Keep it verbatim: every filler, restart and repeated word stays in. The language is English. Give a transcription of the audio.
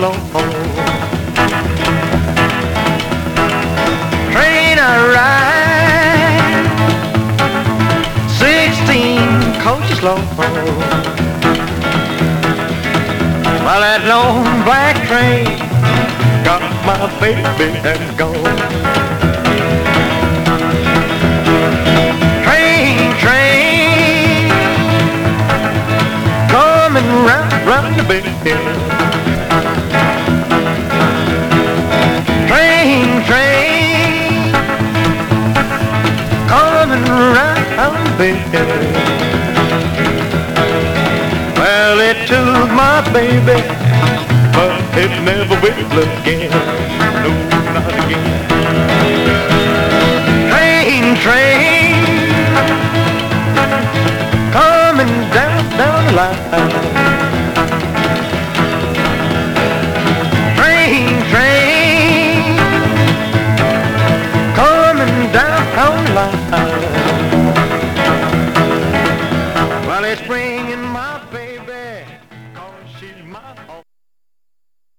slow. Train I ride, sixteen coaches low. Well, that long black train got my baby and gone. Train, train, coming round, round the bend. Train, train, coming round the bend. Well, it took my baby, but it never will again. No, not again. Train, train, coming down, down the line.